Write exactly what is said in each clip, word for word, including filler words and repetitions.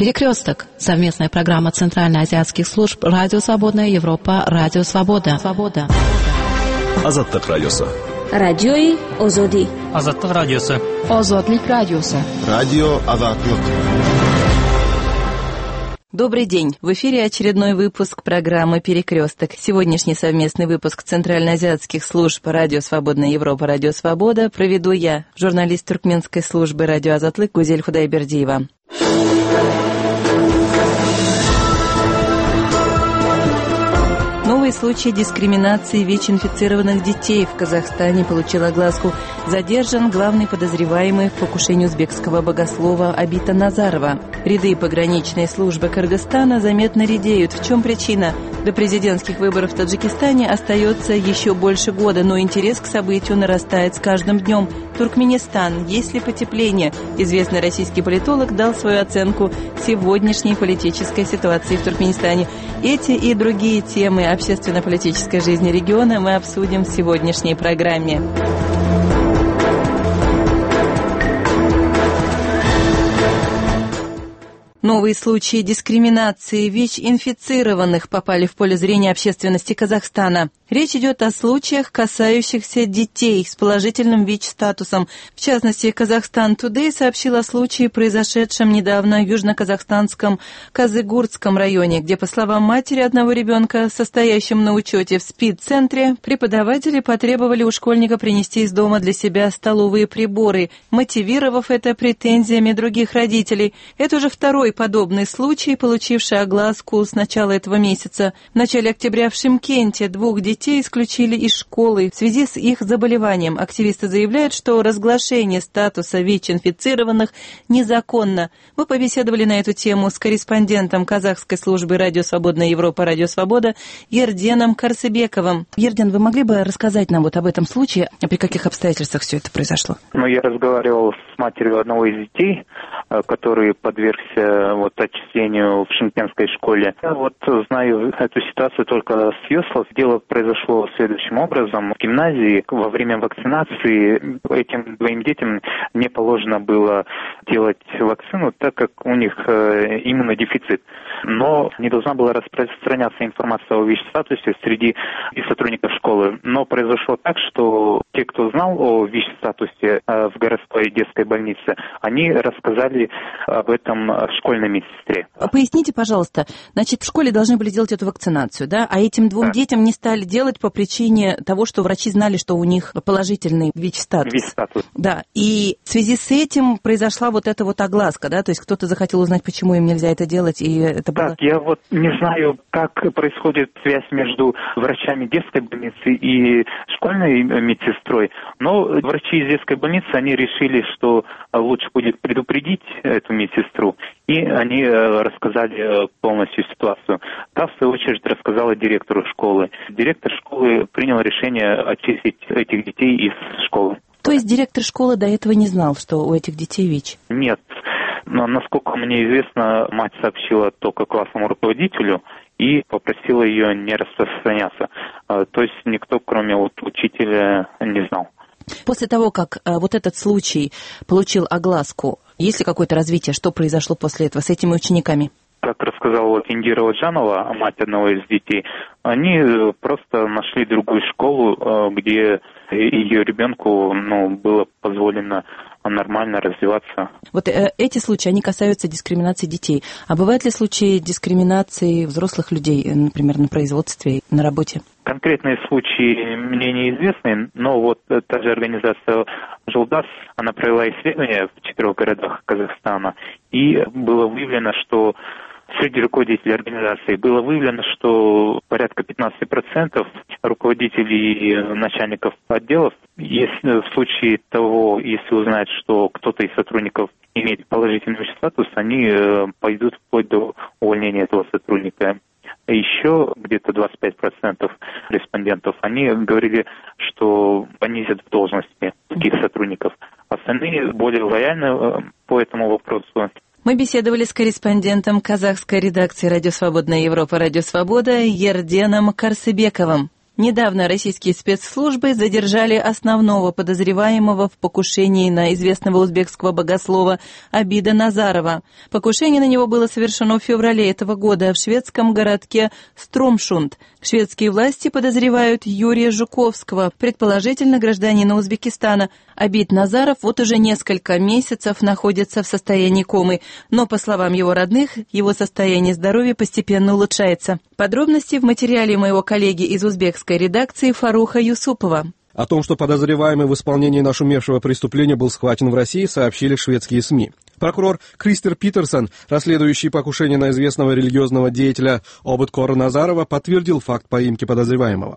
Перекресток. Совместная программа Центральноазиатских служб Радио Свободная Европа, Радио Свобода. Свобода. Азаттык радиосу. Радиои Озоди. Азаттык радиосу. Озодлик радиосу. Радио Азаттык. Добрый день. В эфире очередной выпуск программы «Перекресток». Сегодняшний совместный выпуск Центральноазиатских служб Радио Свободная Европа, Радио Свобода проведу я, журналист туркменской службы Радио Азатлык Гузель Худайбердиева. Новый случай дискриминации ВИЧ-инфицированных детей в Казахстане получил огласку. Задержан главный подозреваемый в покушении узбекского богослова Абита Назарова. Ряды пограничной службы Кыргызстана заметно редеют. В чем причина? До президентских выборов в Таджикистане остается еще больше года, но интерес к событию нарастает с каждым днем. Туркменистан. Есть ли потепление? Известный российский политолог дал свою оценку сегодняшней политической ситуации в Туркменистане. Эти и другие темы общественно-политической жизни региона мы обсудим в сегодняшней программе. Новые случаи дискриминации ВИЧ-инфицированных попали в поле зрения общественности Казахстана. Речь идет о случаях, касающихся детей с положительным ВИЧ-статусом. В частности, Казахстан Today сообщил о случае, произошедшем недавно в южно-казахстанском Казыгуртском районе, где, по словам матери одного ребенка, состоящим на учете в СПИД-центре, преподаватели потребовали у школьника принести из дома для себя столовые приборы, мотивировав это претензиями других родителей. Это уже второй подобный случай, получивший огласку с начала этого месяца. В начале октября в Шымкенте двух детей исключили из школы в связи с их заболеванием. Активисты заявляют, что разглашение статуса ВИЧ-инфицированных незаконно. Мы побеседовали на эту тему с корреспондентом казахской службы Радио Свободная Европа, Радио Свобода Ерденом Карсыбековым. Ерден, вы могли бы рассказать нам вот об этом случае, при каких обстоятельствах все это произошло? Ну, я разговаривал с матерью одного из детей, который подвергся вот отчислению в шымкентской школе. Я вот знаю эту ситуацию только с ее слов. Дело произошло следующим образом. В гимназии во время вакцинации этим двоим детям не положено было делать вакцину, так как у них иммунодефицит. Но не должна была распространяться информация о ВИЧ-статусе среди сотрудников школы. Но произошло так, что те, кто знал о ВИЧ-статусе в городской детской больнице, они рассказали об этом школьной медсестре. Поясните, пожалуйста, значит, в школе должны были делать эту вакцинацию, да? А этим двум да. детям не стали делать по причине того, что врачи знали, что у них положительный ВИЧ-статус. ВИЧ-статус. Да, и в связи с этим произошла вот эта вот огласка, да? То есть кто-то захотел узнать, почему им нельзя это делать, и это было... Так, я вот не знаю, как происходит связь между врачами детской больницы и школьной медсестрой, но врачи из детской больницы, они решили, что лучше будет предупредить эту медсестру, и они рассказали полностью ситуацию. Та, в свою очередь, рассказала директору школы. Директор школы принял решение отчислить этих детей из школы. То есть директор школы до этого не знал, что у этих детей ВИЧ? Нет. Но, насколько мне известно, мать сообщила только классному руководителю и попросила ее не распространяться. То есть никто, кроме вот учителя, не знал. После того, как а, вот этот случай получил огласку, есть ли какое-то развитие, что произошло после этого с этими учениками? Как рассказала вот Индира Ладжанова, мать одного из детей, они просто нашли другую школу, где ее ребенку ну, было позволено нормально развиваться. Вот э, эти случаи, они касаются дискриминации детей. А бывают ли случаи дискриминации взрослых людей, например, на производстве, на работе? Конкретные случаи мне неизвестны, но вот та же организация «Жолдас», она провела исследование в четырех городах Казахстана, и было выявлено, что среди руководителей организации было выявлено, что порядка пятнадцать процентов руководителей и начальников отделов, если в случае того, если узнают, что кто-то из сотрудников имеет положительный статус, они пойдут вплоть до увольнения этого сотрудника. Еще где-то двадцать пять процентов респондентов, они говорили, что понизят в должности таких сотрудников. Остальные более лояльны по этому вопросу. Мы беседовали с корреспондентом казахской редакции «Радио Свободная Европа», «Радио Свобода» Ерденом Карсыбековым. Недавно российские спецслужбы задержали основного подозреваемого в покушении на известного узбекского богослова Абида Назарова. Покушение на него было совершено в феврале этого года в шведском городке Стромшунд. Шведские власти подозревают Юрия Жуковского, предположительно гражданина Узбекистана. Абид Назаров вот уже несколько месяцев находится в состоянии комы, но, по словам его родных, его состояние здоровья постепенно улучшается. Подробности в материале моего коллеги из узбекской редакции Фаруха Юсупова. О том, что подозреваемый в исполнении нашумевшего преступления был схвачен в России, сообщили шведские СМИ. Прокурор Кристер Питерсон, расследующий покушение на известного религиозного деятеля Обедкора Назарова, подтвердил факт поимки подозреваемого.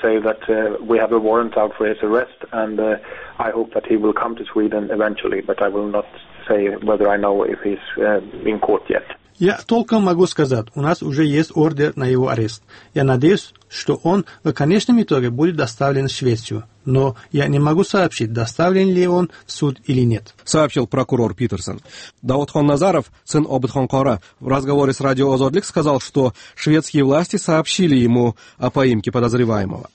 Я толком могу сказать, у нас уже есть ордер на его арест. Я надеюсь, что он в конечном итоге будет доставлен в Швецию. Но я не могу сообщить, доставлен ли он в суд или нет. Сообщил прокурор Питерсон. Даудхон Назаров, сын Обедхонкора, в разговоре с радио Озодлик сказал, что шведские власти сообщили ему о поимке подозреваемого.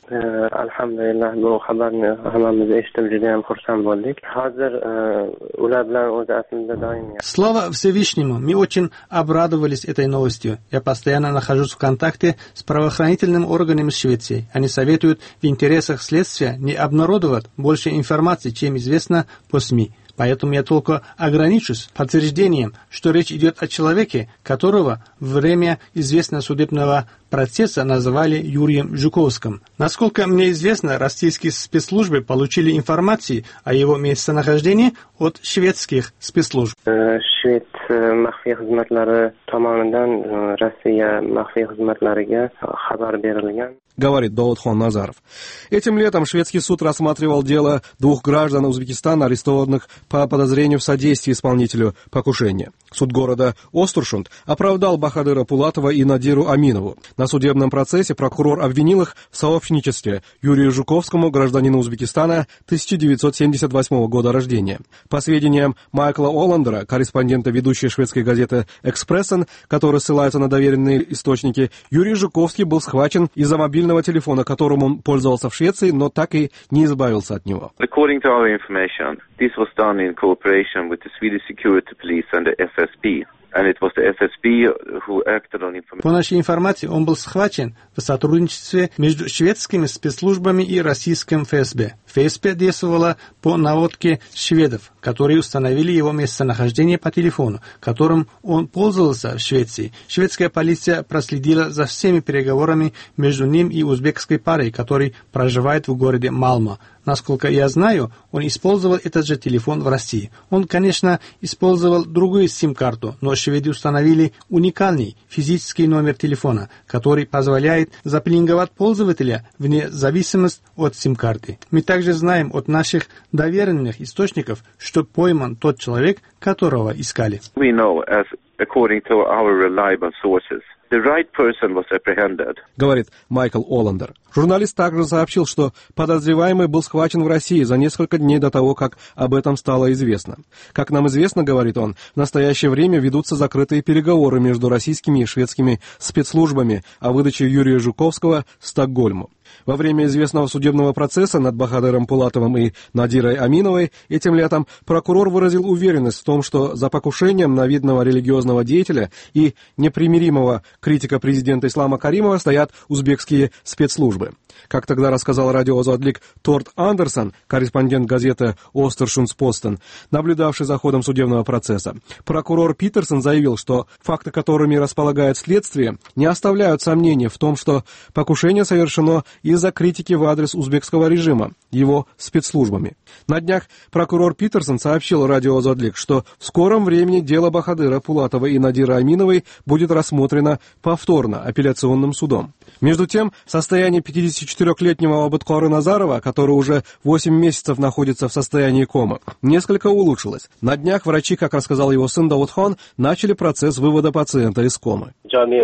Слава Всевышнему, мы очень обрадовались этой новостью. Я постоянно нахожусь в контакте с правоохранительными органами Швеции. Они советуют в интересах следствия не обнародовать больше информации, чем известно по СМИ. Поэтому я только ограничусь подтверждением, что речь идет о человеке, которого во время известного судебного процесса называли Юрием Жуковским. Насколько мне известно, российские спецслужбы получили информацию о его местонахождении от шведских спецслужб. Швед maxfiy xizmatlari tomonidan Rossiya maxfiy xizmatlariga xabar berilgan. Говорит Даудхон Назаров. Этим летом шведский суд рассматривал дело двух граждан Узбекистана, арестованных по подозрению в содействии исполнителю покушения. Суд города Остершунд оправдал Бахадыра Пулатова и Надиру Аминову. На судебном процессе прокурор обвинил их в сообщничестве Юрию Жуковскому, гражданину Узбекистана тысяча девятьсот семьдесят восьмого года рождения. По сведениям Майкла Оландера, корреспондента ведущей шведской газеты «Экспрессен», который ссылается на доверенные источники, Юрий Жуковский был схвачен из-за мобильного телефона, которым он пользовался в Швеции, но так и не избавился от него. According to our information, this was done in cooperation with the Swedish security police and the F S B. And it was the F S B who acted on information. По нашей информации, он был схвачен в сотрудничестве между шведскими спецслужбами и российским эф эс бэ. эф эс бэ действовала по наводке шведов, которые установили его местонахождение по телефону, которым он пользовался в Швеции. Шведская полиция проследила за всеми переговорами между ним и узбекской парой, который проживает в городе Малмо. Насколько я знаю, он использовал этот же телефон в России. Он, конечно, использовал другую сим-карту, но шведы установили уникальный физический номер телефона, который позволяет заплинговать пользователя вне зависимости от сим-карты. Мы также знаем от наших доверенных источников, что пойман тот человек, которого искали. We know, as according to our reliable sources, the right person was apprehended. Говорит Майкл Оландер. Журналист также сообщил, что подозреваемый был схвачен в России за несколько дней до того, как об этом стало известно. Как нам известно, говорит он, в настоящее время ведутся закрытые переговоры между российскими и шведскими спецслужбами о выдаче Юрия Жуковского Стокгольму. Во время известного судебного процесса над Бахадыром Пулатовым и Надирой Аминовой этим летом прокурор выразил уверенность в том, что за покушением на видного религиозного деятеля и непримиримого критика президента Ислама Каримова стоят узбекские спецслужбы. Как тогда рассказал радио Озодлик Торт Андерсон, корреспондент газеты Остершундспостен, наблюдавший за ходом судебного процесса, прокурор Питерсон заявил, что факты, которыми располагает следствие, не оставляют сомнений в том, что покушение совершено из-за критики в адрес узбекского режима, его спецслужбами. На днях прокурор Питерсон сообщил радио Озодлик, что в скором времени дело Бахадыра Пулатова и Надиры Аминовой будет рассмотрено повторно апелляционным судом. Между тем, состояние пятидесятичетырёхлетнего Обедкора Назарова, который уже восемь месяцев находится в состоянии комы, несколько улучшилось. На днях врачи, как рассказал его сын Даудхон, начали процесс вывода пациента из комы.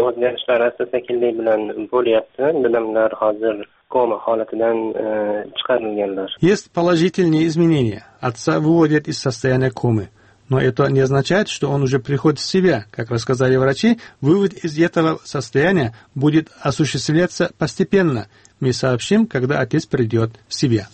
Есть положительные изменения. Отца выводят из состояния комы. Но это не означает, что он уже приходит в себя. Как рассказали врачи, вывод из этого состояния будет осуществляться постепенно. Мы сообщим, когда отец придет в себя.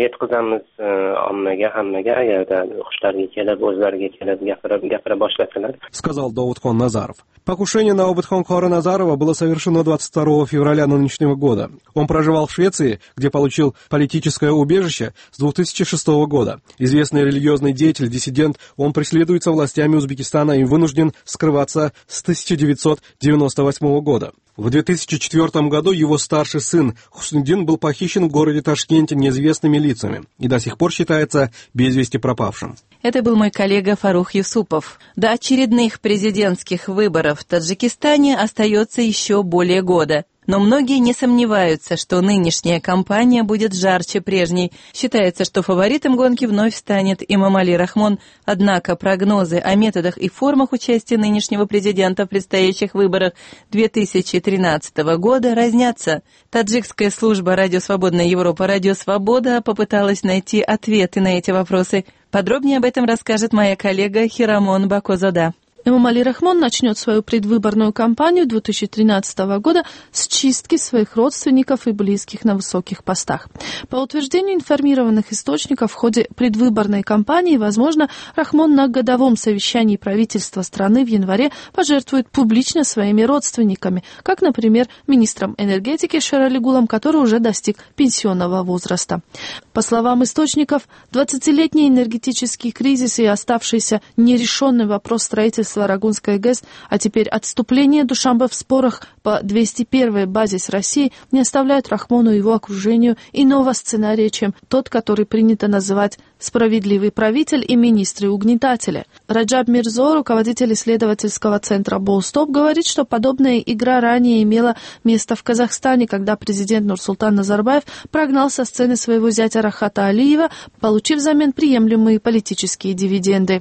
Сказал Даудхон Назаров. Покушение на Обудхон Назарова было совершено двадцать второго февраля нынешнего года. Он проживал в Швеции, где получил политическое убежище с две тысячи шестого года. Известный религиозный деятель, диссидент, он преследуется властями Узбекистана и вынужден скрываться с тысяча девятьсот девяносто восьмого года. В две тысячи четвёртом году его старший сын Хуснуддин был похищен в городе Ташкенте неизвестными лицами и до сих пор считается без вести пропавшим. Это был мой коллега Фарух Юсупов. До очередных президентских выборов в Таджикистане остается еще более года. Но многие не сомневаются, что нынешняя кампания будет жарче прежней. Считается, что фаворитом гонки вновь станет Эмомали Рахмон. Однако прогнозы о методах и формах участия нынешнего президента в предстоящих выборах две тысячи тринадцатого года разнятся. Таджикская служба «Радио Свободная Европа» «Радио Свобода» попыталась найти ответы на эти вопросы. Подробнее об этом расскажет моя коллега Хирамон Бакозада. Эмомали Рахмон начнет свою предвыборную кампанию две тысячи тринадцатого года с чистки своих родственников и близких на высоких постах. По утверждению информированных источников, в ходе предвыборной кампании, возможно, Рахмон на годовом совещании правительства страны в январе пожертвует публично своими родственниками, как, например, министром энергетики Шерали Гулом, который уже достиг пенсионного возраста. По словам источников, двадцатилетний энергетический кризис и оставшийся нерешенный вопрос строительства Рагунской ГЭС, а теперь отступление Душанбе в спорах по двести первой базе с Россией не оставляют Рахмону и его окружению иного сценария, чем тот, который принято называть «справедливый правитель» и «министры-угнетатели». Раджаб Мирзо, руководитель исследовательского центра «Болстоп», говорит, что подобная игра ранее имела место в Казахстане, когда президент Нурсултан Назарбаев прогнал со сцены своего зятя Рахата Алиева, получив взамен приемлемые политические дивиденды.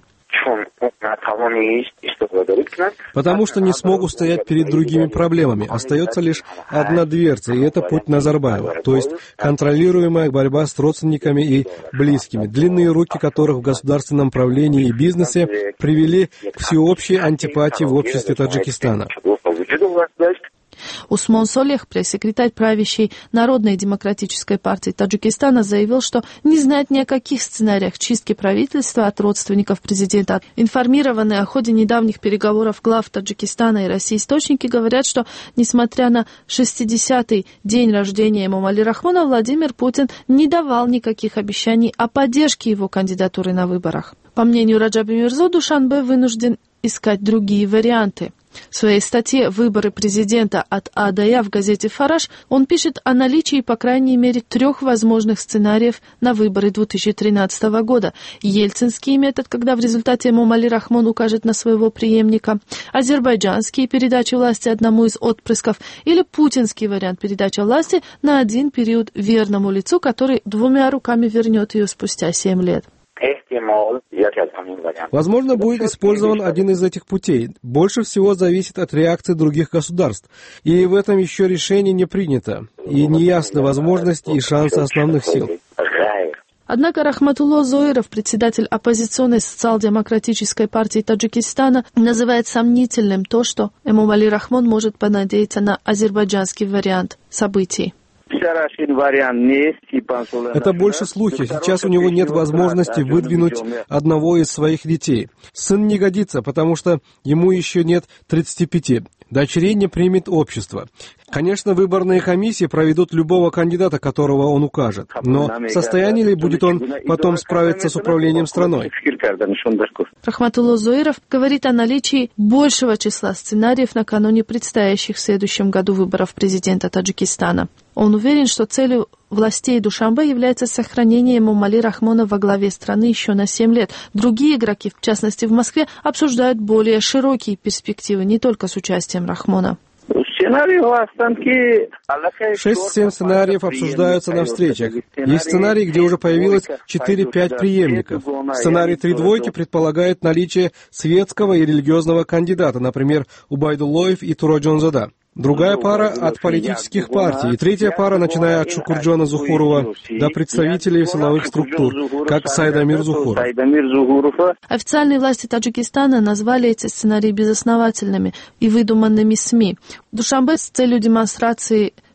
Потому что не смогут стоять перед другими проблемами. Остается лишь одна дверца, и это путь Назарбаева, то есть контролируемая борьба с родственниками и близкими, длинные руки которых в государственном правлении и бизнесе привели к всеобщей антипатии в обществе Таджикистана. Усмон Солех, пресс-секретарь правящей Народной демократической партии Таджикистана, заявил, что не знает ни о каких сценариях чистки правительства от родственников президента. Информированные о ходе недавних переговоров глав Таджикистана и России источники говорят, что, несмотря на шестидесятый день рождения Эмомали Рахмона, Владимир Путин не давал никаких обещаний о поддержке его кандидатуры на выборах. По мнению Раджаба Мирзо, Душанбе вынужден искать другие варианты. В своей статье «Выборы президента от А до Я» в газете «Фараш» он пишет о наличии, по крайней мере, трех возможных сценариев на выборы две тысячи тринадцатого года. Ельцинский метод, когда в результате Эмомали Рахмон укажет на своего преемника, азербайджанские передачи власти одному из отпрысков или путинский вариант передачи власти на один период верному лицу, который двумя руками вернет ее спустя семь лет. Возможно, будет использован один из этих путей. Больше всего зависит от реакции других государств. И в этом еще решение не принято. И неясны возможности и шансы основных сил. Однако Рахматулло Зоиров, председатель оппозиционной социал-демократической партии Таджикистана, называет сомнительным то, что Эмомали Рахмон может понадеяться на азербайджанский вариант событий. Это больше слухи. Сейчас у него нет возможности выдвинуть одного из своих детей. Сын не годится, потому что ему еще нет тридцати пяти. Дочерей не примет общество. Конечно, выборные комиссии проведут любого кандидата, которого он укажет. Но в состоянии ли будет он потом справиться с управлением страной? Рахматулло Зоиров говорит о наличии большего числа сценариев накануне предстоящих в следующем году выборов президента Таджикистана. Он уверен, что целью властей Душанбе является сохранение Эмомали Рахмона во главе страны еще на семь лет. Другие игроки, в частности в Москве, обсуждают более широкие перспективы, не только с участием Рахмона. Шесть-семь сценариев обсуждаются на встречах. Есть сценарий, где уже появилось четыре-пять преемников. Сценарий «Три двойки» предполагает наличие светского и религиозного кандидата, например, Убайдуллоев и Туроджонзада. Другая пара от политических партий, и третья пара, начиная от Шукурджона Зухурова до представителей силовых структур, как Сайдамир Зухуров. Официальные власти Таджикистана назвали эти сценарии безосновательными и выдуманными СМИ. В Душанбе с целью демонстрации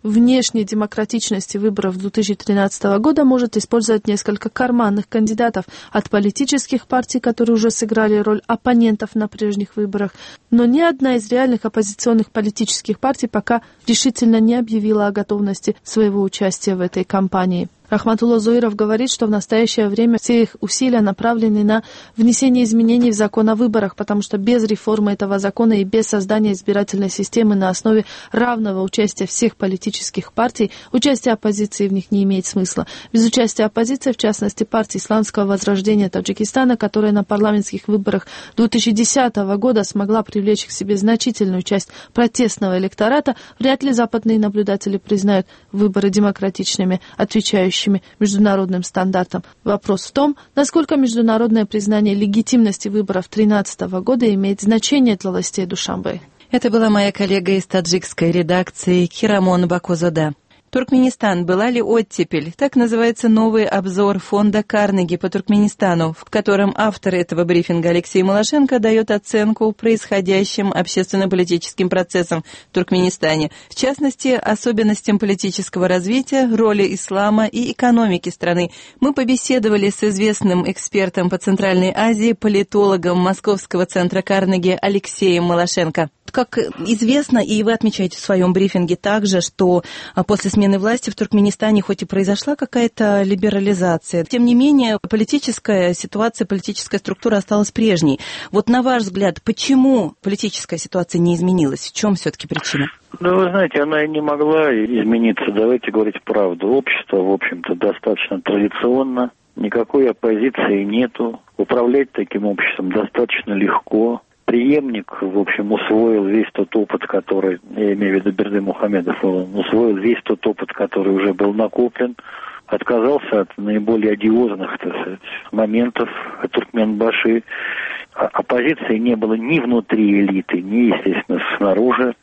внешней демократичности выборов две тысячи тринадцатого года может использовать несколько карманных кандидатов от политических партий, которые уже сыграли роль оппонентов на прежних выборах. Но ни одна из реальных оппозиционных политических партий пока решительно не объявила о готовности своего участия в этой кампании. Рахматулло Зоиров говорит, что в настоящее время все их усилия направлены на внесение изменений в закон о выборах, потому что без реформы этого закона и без создания избирательной системы на основе равного участия всех политических партий, участие оппозиции в них не имеет смысла. Без участия оппозиции, в частности партии Исламского возрождения Таджикистана, которая на парламентских выборах две тысячи десятого года смогла привлечь к себе значительную часть протестного электората, вряд ли западные наблюдатели признают выборы демократичными, отвечающими международным стандартам. Вопрос в том, насколько международное признание легитимности выборов две тысячи тринадцатого года имеет значение для властей Душанбе. Это была моя коллега из таджикской редакции Кирамон Бакозада. Туркменистан. Была ли оттепель? Так называется новый обзор фонда Карнеги по Туркменистану, в котором автор этого брифинга Алексей Малашенко дает оценку происходящим общественно-политическим процессам в Туркменистане, в частности, особенностям политического развития, роли ислама и экономики страны. Мы побеседовали с известным экспертом по Центральной Азии, политологом Московского центра Карнеги Алексеем Малашенко. Как известно, и вы отмечаете в своем брифинге также, что после смены власти в Туркменистане хоть и произошла какая-то либерализация, тем не менее политическая ситуация, политическая структура осталась прежней. Вот на ваш взгляд, почему политическая ситуация не изменилась? В чем все-таки причина? Ну, вы знаете, она и не могла измениться. Давайте говорить правду. Общество, в общем-то, достаточно традиционно. Никакой оппозиции нету. Управлять таким обществом достаточно легко. Преемник, в общем, усвоил весь тот опыт, который, я имею в виду Берды Мухамедов, он усвоил весь тот опыт, который уже был накоплен, отказался от наиболее одиозных, так сказать, моментов Туркменбаши. Оппозиции не было ни внутри элиты, ни, естественно, снаружи.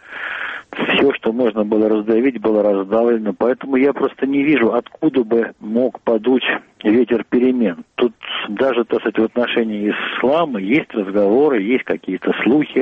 Все, что можно было раздавить, было раздавлено. Поэтому я просто не вижу, откуда бы мог подуть ветер перемен. Тут даже, так сказать, в отношении ислама есть разговоры, есть какие-то слухи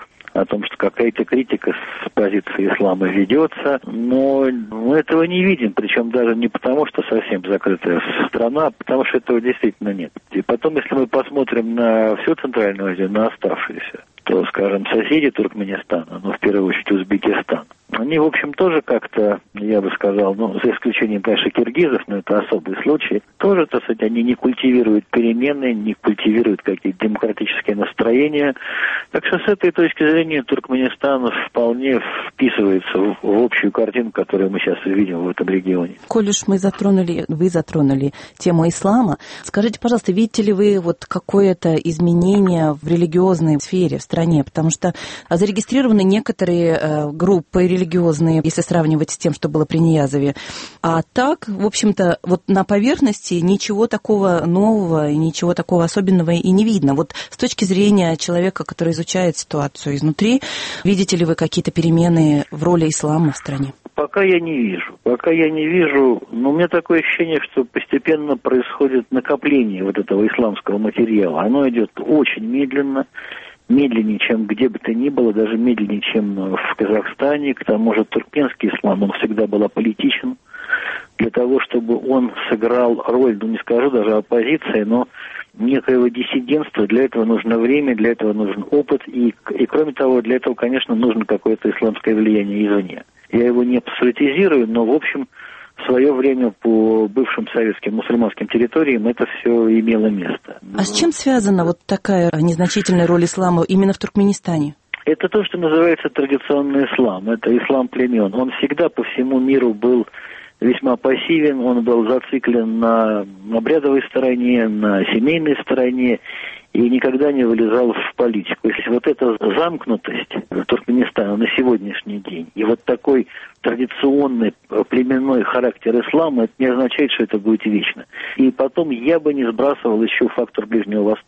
о том, что какая-то критика с позиции ислама ведется, но мы этого не видим, причем даже не потому, что совсем закрытая страна, а потому что этого действительно нет. И потом, если мы посмотрим на всю Центральную Азию, на оставшиеся, то, скажем, соседи Туркменистана, ну, в первую очередь Узбекистан, они, в общем, тоже как-то, я бы сказал, ну, за исключением, конечно, киргизов, но это особый случай, тоже, так сказать, они не культивируют перемены, не культивируют какие-то демократические настроения. Так что с этой точки зрения Туркменистан вполне вписывается в, в общую картину, которую мы сейчас видим в этом регионе. Коль уж мы затронули, вы затронули тему ислама, скажите, пожалуйста, видите ли вы вот какое-то изменение в религиозной сфере в стране? Потому что зарегистрированы некоторые э, группы религиозные, религиозные, если сравнивать с тем, что было при Ниязове. А так, в общем-то, вот на поверхности ничего такого нового и ничего такого особенного и не видно. Вот с точки зрения человека, который изучает ситуацию изнутри, видите ли вы какие-то перемены в роли ислама в стране? Пока я не вижу. Пока я не вижу, но у меня такое ощущение, что постепенно происходит накопление вот этого исламского материала. Оно идет очень медленно, медленнее, чем где бы то ни было, даже медленнее, чем в Казахстане. К тому же туркменский ислам, он всегда был аполитичен. Для того, чтобы он сыграл роль, ну не скажу даже оппозиции, но некоего диссидентства, для этого нужно время, для этого нужен опыт, и, и кроме того, для этого, конечно, нужно какое-то исламское влияние извне. Я его не абсолютизирую, но, в общем, в свое время по бывшим советским мусульманским территориям это все имело место. А с чем связана вот такая незначительная роль ислама именно в Туркменистане? Это то, что называется традиционный ислам. Это ислам племен. Он всегда по всему миру был весьма пассивен, он был зациклен на обрядовой стороне, на семейной стороне и никогда не вылезал в политику. Если вот эта замкнутость Туркменистана на сегодняшний день и вот такой традиционный племенной характер ислама, это не означает, что это будет вечно. И потом я бы не сбрасывал еще фактор Ближнего Востока.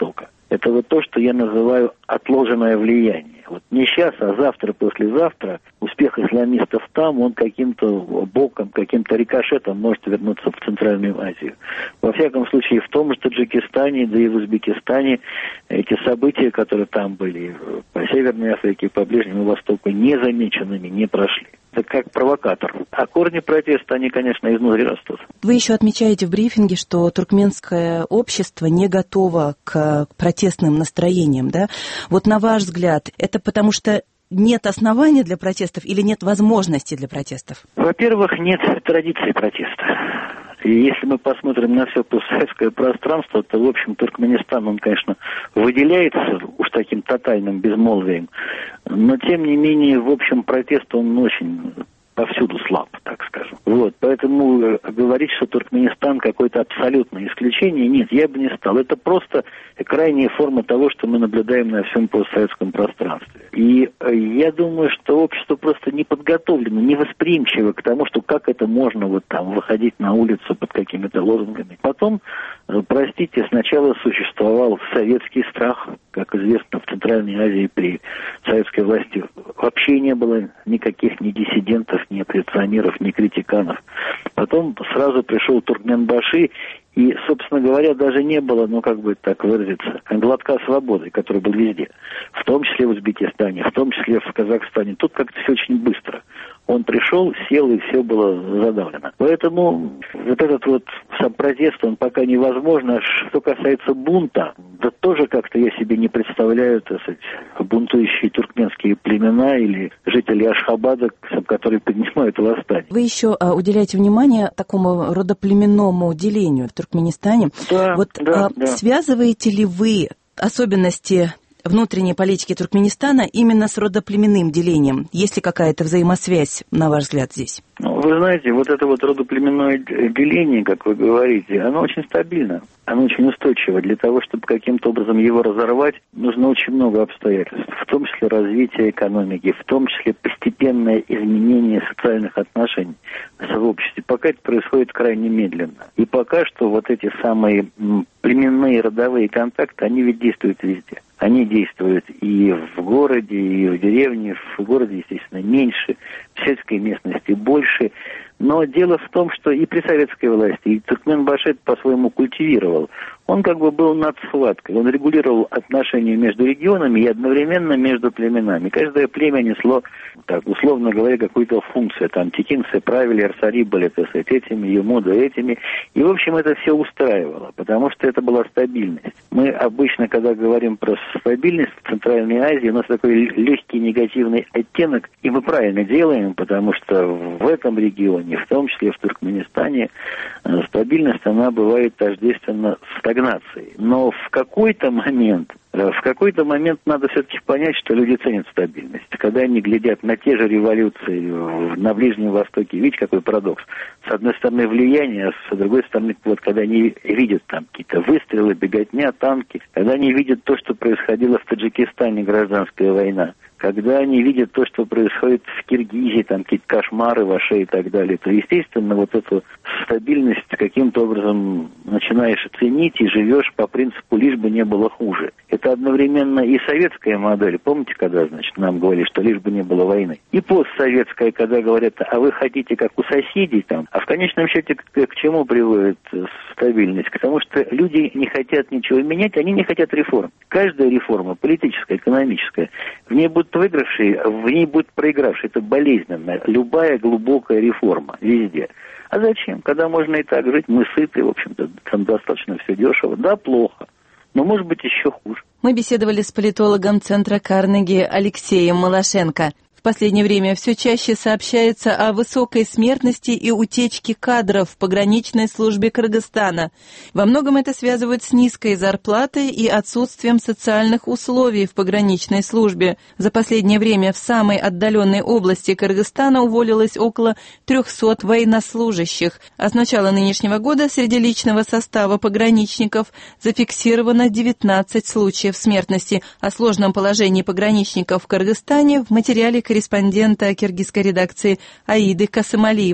Это вот то, что я называю отложенное влияние. Вот не сейчас, а завтра, послезавтра успех исламистов там, он каким-то боком, каким-то рикошетом может вернуться в Центральную Азию. Во всяком случае, в том же Таджикистане, да и в Узбекистане эти события, которые там были, по Северной Африке, по Ближнему Востоку, незамеченными не прошли. Это как провокатор. А корни протеста, они, конечно, изнутри растут. Вы еще отмечаете в брифинге, что туркменское общество не готово к протестным настроениям, да? Вот на ваш взгляд, это потому что нет оснований для протестов или нет возможности для протестов? Во-первых, нет традиции протеста. И если мы посмотрим на все постсоветское пространство, то, в общем, Туркменистан, он, конечно, выделяется уж таким тотальным безмолвием, но, тем не менее, в общем, протест, он очень повсюду слаб, так скажем. Вот, поэтому говорить, что Туркменистан какое-то абсолютное исключение, нет, я бы не стал. Это просто крайняя форма того, что мы наблюдаем на всем постсоветском пространстве. И я думаю, что общество просто не подготовлено, не восприимчиво к тому, что как это можно вот там выходить на улицу под какими-то лозунгами. Потом, простите, сначала существовал советский страх, как известно, в Центральной Азии при советской власти вообще не было никаких ни диссидентов, ни оппозиционеров, ни критиканов. Потом сразу пришел Туркменбаши, и, собственно говоря, даже не было, ну, как бы так выразиться, глотка свободы, который был везде. В том числе в Узбекистане, в том числе в Казахстане. Тут как-то все очень быстро. Он пришел, сел, и все было задавлено. Поэтому вот этот вот сам протест, он пока невозможно. Что касается бунта, да тоже как-то я себе не представляю, так сказать, бунтующие туркменские племена или жители Ашхабада, которые поднимают восстание. Вы еще а, уделяете внимание такому родоплеменному делению в Туркменистане. Да, вот да, а, да. Связываете ли вы особенности внутренней политики Туркменистана именно с родоплеменным делением? Есть ли какая-то взаимосвязь, на ваш взгляд, здесь? Ну, вы знаете, вот это вот родоплеменное деление, как вы говорите, оно очень стабильно, оно очень устойчиво. Для того, чтобы каким-то образом его разорвать, нужно очень много обстоятельств, в том числе развитие экономики, в том числе постепенное изменение социальных отношений в обществе. Пока это происходит крайне медленно. И пока что вот эти самые племенные родовые контакты, они ведь действуют везде. Они действуют и в городе, и в деревне. В городе, естественно, меньше, в сельской местности больше. Но дело в том, что и при советской власти, и Туркменбаши это по-своему культивировал. Он как бы был над схваткой. Он регулировал отношения между регионами и одновременно между племенами. Каждое племя несло, так, условно говоря, какую-то функцию. Там текинцы правили, арсари были, так сказать, этими, юмуды этими. И, в общем, это все устраивало, потому что это была стабильность. Мы обычно, когда говорим про стабильность в Центральной Азии, у нас такой легкий негативный оттенок, и мы правильно делаем, потому что в этом регионе, в том числе в Туркменистане, стабильность, она бывает тождественна стагнацией. Но в какой-то момент, в какой-то момент надо все-таки понять, что люди ценят стабильность. Когда они глядят на те же революции на Ближнем Востоке, видите, какой парадокс. С одной стороны влияние, а с другой стороны, вот когда они видят там какие-то выстрелы, беготня, танки, когда они видят то, что происходило в Таджикистане, гражданская война, когда они видят то, что происходит в Киргизии, там какие-то кошмары ваши и так далее, то, естественно, вот эту стабильность каким-то образом начинаешь ценить и живешь по принципу «лишь бы не было хуже». Это одновременно и советская модель, помните, когда, значит, нам говорили, что лишь бы не было войны, и постсоветская, когда говорят, а вы хотите как у соседей там, а в конечном счете к, к чему приводит стабильность? К тому, что люди не хотят ничего менять, они не хотят реформ. Каждая реформа, политическая, экономическая, в ней будут выигравшие, в ней будет проигравшие. Это болезненно. Любая глубокая реформа везде. А зачем? Когда можно и так жить, мы сыты, в общем-то, там достаточно все дешево. Да, плохо. Но может быть еще хуже. Мы беседовали с политологом Центра Карнеги Алексеем Малашенко. В последнее время все чаще сообщается о высокой смертности и утечке кадров в пограничной службе Кыргызстана. Во многом это связывают с низкой зарплатой и отсутствием социальных условий в пограничной службе. За последнее время в самой отдаленной области Кыргызстана уволилось около трехсот военнослужащих. А с начала нынешнего года среди личного состава пограничников зафиксировано девятнадцать случаев смертности. О сложном положении пограничников в Кыргызстане в материале корреспондента киргизской редакции Аиды Касымалиевой.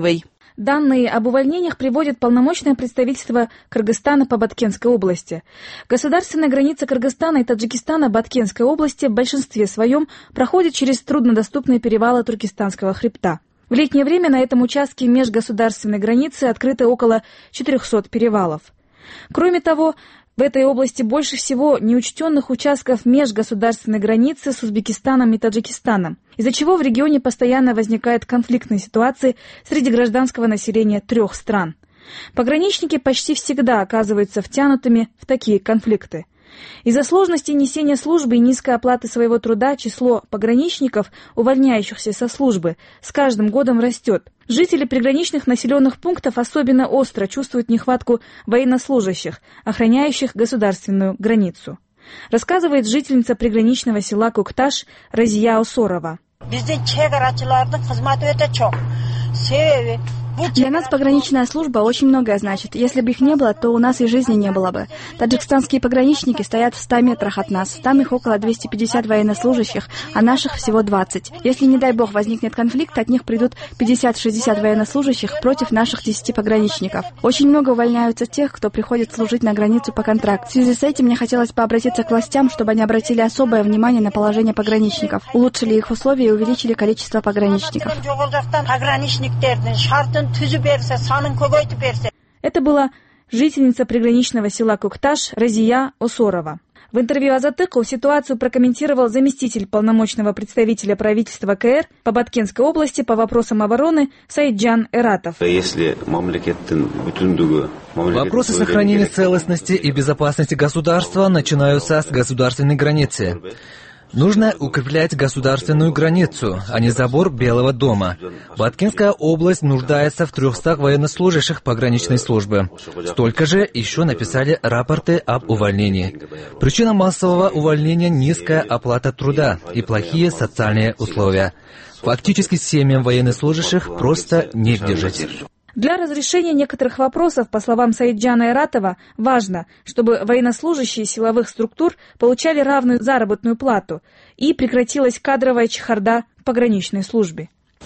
Данные об увольнениях приводит полномочное представительство Кыргызстана по Баткенской области. Государственная граница Кыргызстана и Таджикистана Баткенской области в большинстве своем проходит через труднодоступные перевалы Туркестанского хребта. В летнее время на этом участке межгосударственной границы открыто около четырехсот перевалов. Кроме того, в этой области больше всего неучтенных участков межгосударственной границы с Узбекистаном и Таджикистаном, из-за чего в регионе постоянно возникают конфликтные ситуации среди гражданского населения трех стран. Пограничники почти всегда оказываются втянутыми в такие конфликты. Из-за сложности несения службы и низкой оплаты своего труда число пограничников, увольняющихся со службы, с каждым годом растет. Жители приграничных населенных пунктов особенно остро чувствуют нехватку военнослужащих, охраняющих государственную границу. Рассказывает жительница приграничного села Кукташ Разия Осорова. Для нас пограничная служба очень многое значит. Если бы их не было, то у нас и жизни не было бы. Таджикстанские пограничники стоят в ста метрах от нас. Там их около двухсот пятидесяти военнослужащих, а наших всего двадцать. Если, не дай бог, возникнет конфликт, от них придут пятьдесят-шестьдесят военнослужащих против наших десяти пограничников. Очень много увольняются тех, кто приходит служить на границу по контракту. В связи с этим мне хотелось бы обратиться к властям, чтобы они обратили особое внимание на положение пограничников, улучшили их условия и увеличили количество пограничников. Это была жительница приграничного села Кукташ Разия Осорова. В интервью Азаттыку ситуацию прокомментировал заместитель полномочного представителя правительства КР по Баткенской области по вопросам обороны Саиджан Эратов. Вопросы сохранения целостности и безопасности государства начинаются с государственной границы. Нужно укреплять государственную границу, а не забор Белого дома. Баткенская область нуждается в трехстах военнослужащих пограничной службы. Столько же еще написали рапорты об увольнении. Причина массового увольнения – низкая оплата труда и плохие социальные условия. Фактически семьям военнослужащих просто негде жить. Для разрешения некоторых вопросов, по словам Саиджана Эратова, важно, чтобы военнослужащие силовых структур получали равную заработную плату и прекратилась кадровая чехарда в пограничной службе.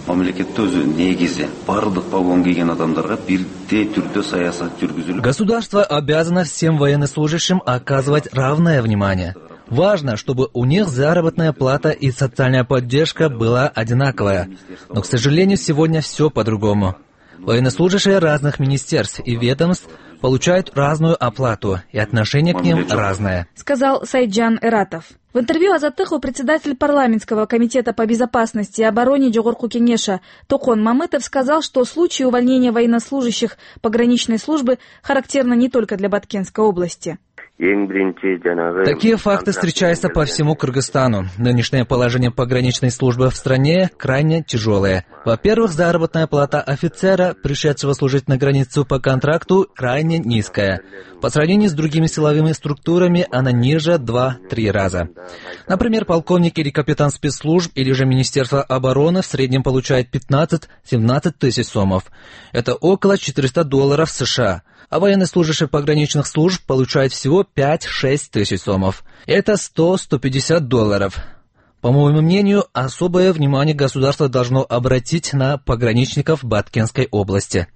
Государство обязано всем военнослужащим оказывать равное внимание. Важно, чтобы у них заработная плата и социальная поддержка была одинаковая. Но, к сожалению, сегодня все по-другому. Военнослужащие разных министерств и ведомств получают разную оплату, и отношение к ним разное, сказал Саиджан Эратов. В интервью Азаттыху председатель парламентского комитета по безопасности и обороне Джогорку Кенеша Токон Мамытов сказал, что случаи увольнения военнослужащих пограничной службы характерны не только для Баткенской области. Такие факты встречаются по всему Кыргызстану. Нынешнее положение пограничной службы в стране крайне тяжелое. Во-первых, заработная плата офицера, пришедшего служить на границу по контракту, крайне низкая. По сравнению с другими силовыми структурами, она ниже два-три раза. Например, полковник или капитан спецслужб или же Министерство обороны в среднем получает пятнадцать-семнадцать тысяч сомов. Это около четыреста долларов США. А военнослужащие пограничных служб получают всего пять-шесть тысяч сомов. Это сто-сто пятьдесят долларов. По моему мнению, особое внимание государство должно обратить на пограничников Баткенской области.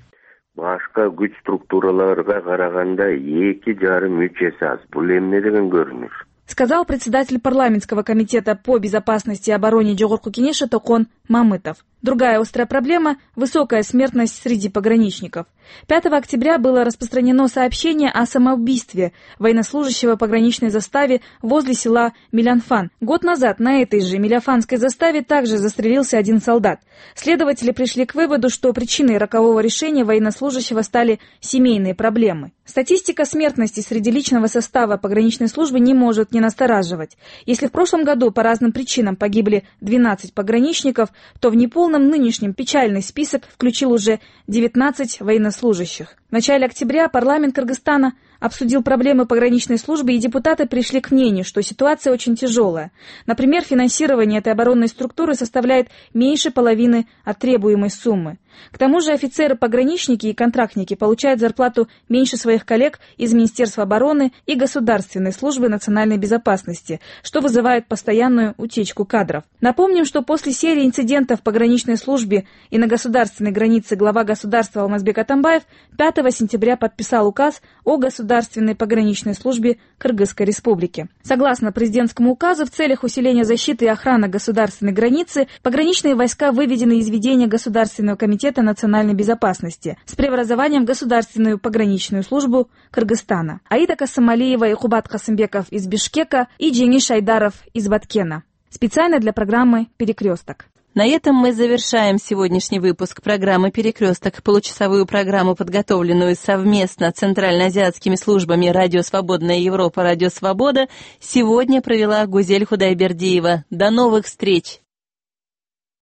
Сказал председатель парламентского комитета по безопасности и обороне Джогорку Кенеша Токон Мамытов. Другая острая проблема – высокая смертность среди пограничников. пятого октября было распространено сообщение о самоубийстве военнослужащего пограничной заставе возле села Милянфан. Год назад на этой же Милянфанской заставе также застрелился один солдат. Следователи пришли к выводу, что причиной рокового решения военнослужащего стали семейные проблемы. Статистика смертности среди личного состава пограничной службы не может не настораживать. Если в прошлом году по разным причинам погибли двенадцать пограничников, то в неполном нынешнем печальный список включил уже девятнадцать военнослужащих. В начале октября парламент Кыргызстана обсудил проблемы пограничной службы, и депутаты пришли к мнению, что ситуация очень тяжелая. Например, финансирование этой оборонной структуры составляет меньше половины от требуемой суммы. К тому же офицеры-пограничники и контрактники получают зарплату меньше своих коллег из Министерства обороны и Государственной службы национальной безопасности, что вызывает постоянную утечку кадров. Напомним, что после серии инцидентов в пограничной службе и на государственной границе глава государства Алмазбек Атамбаев пятого сентября подписал указ о Государственной пограничной службе Кыргызской Республики. Согласно президентскому указу, в целях усиления защиты и охраны государственной границы пограничные войска выведены из ведения Государственного комитета национальной безопасности с преобразованием в Государственную пограничную службу Кыргызстана. Аида Касымалиева и Кубат Касымбеков из Бишкека и Джеңиш Айдаров из Баткена. Специально для программы «Перекресток». На этом мы завершаем сегодняшний выпуск программы «Перекресток». Получасовую программу, подготовленную совместно центральноазиатскими службами «Радио Свободная Европа», «Радио Свобода», сегодня провела Гузель Худайбердиева. До новых встреч!